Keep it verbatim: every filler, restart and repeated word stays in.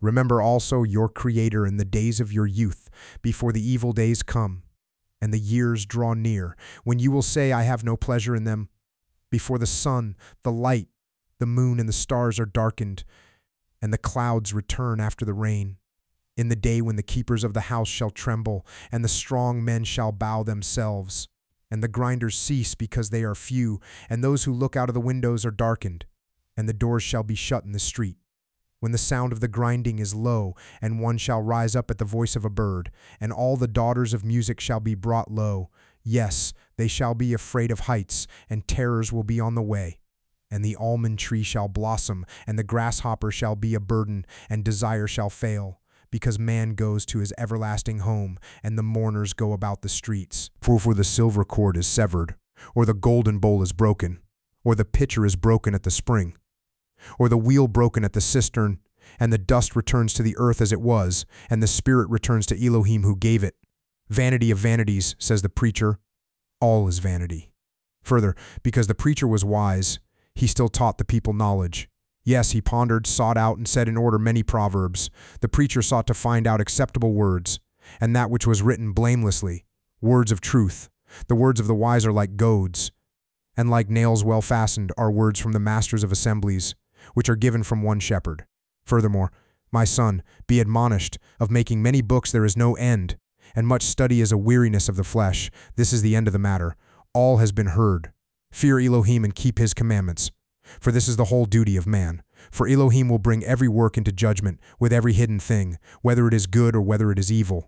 Remember also your Creator in the days of your youth, before the evil days come, and the years draw near, when you will say, I have no pleasure in them, before the sun, the light, the moon, and the stars are darkened, and the clouds return after the rain. In the day when the keepers of the house shall tremble, and the strong men shall bow themselves, and the grinders cease because they are few, and those who look out of the windows are darkened, and the doors shall be shut in the street. When the sound of the grinding is low, and one shall rise up at the voice of a bird, and all the daughters of music shall be brought low. Yes, they shall be afraid of heights, and terrors will be on the way. And the almond tree shall blossom, and the grasshopper shall be a burden, and desire shall fail, because man goes to his everlasting home, and the mourners go about the streets. For, for the silver cord is severed, or the golden bowl is broken, or the pitcher is broken at the spring, or the wheel broken at the cistern, and the dust returns to the earth as it was, and the spirit returns to Elohim who gave it. Vanity of vanities, says the preacher, all is vanity. Further, because the preacher was wise, he still taught the people knowledge. Yes, he pondered, sought out, and set in order many proverbs. The preacher sought to find out acceptable words, and that which was written blamelessly, words of truth. The words of the wise are like goads, and like nails well fastened are words from the masters of assemblies, which are given from one shepherd. Furthermore, my son, be admonished, of making many books there is no end, and much study is a weariness of the flesh. This is the end of the matter. All has been heard. Fear Elohim and keep his commandments, for this is the whole duty of man. For Elohim will bring every work into judgment with every hidden thing, whether it is good or whether it is evil.